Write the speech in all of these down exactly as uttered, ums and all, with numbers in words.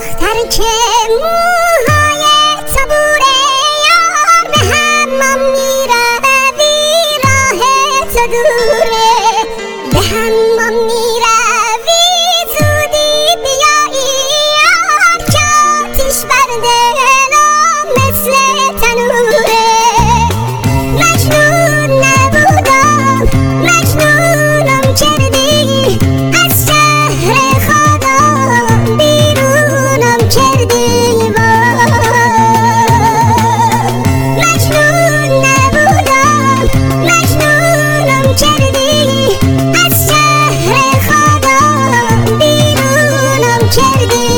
دختر که موهای صبوره یار به حمام میروی راه تو دوره به حمام میروی زودی بیایی یار که آتیش بر دلم مثل تنوره مجنون نبودم مجنونم کردی از شهر خودم بیرونم کردی مجنون نبودم مجنونم کردی از شهر خودم بیرونم کردی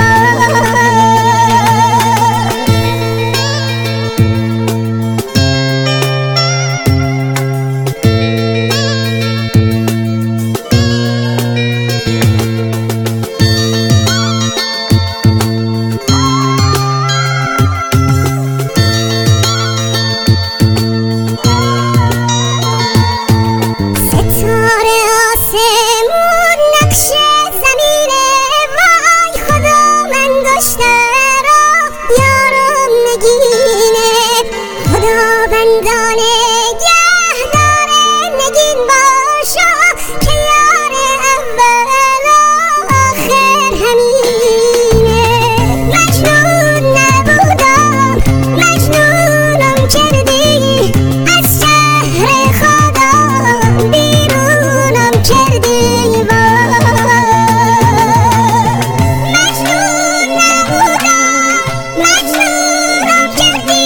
خداوندانه گهدار نگین باشا که یار اول و آخر همینه مجنون نبودم مجنونم کردی از شهر خودم بیرونم کردی مجنون نبودم مجنونم کردی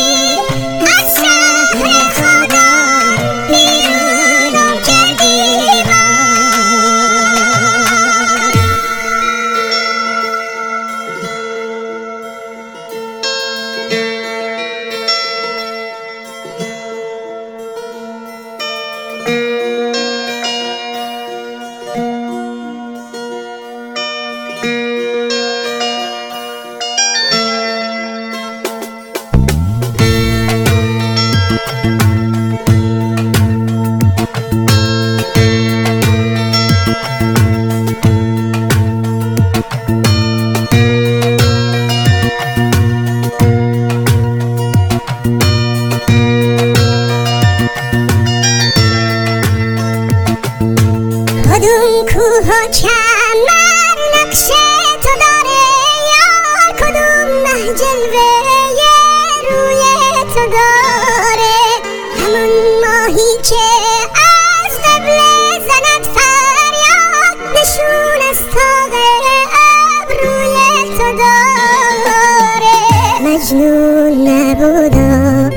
کدوم کوه و چمن نقش تو داره یار کدوم مه جلوه روی تو داره همون ماهی که از قبل زند فریاد نشون از تاق ابروی تو داره مجنون نبودم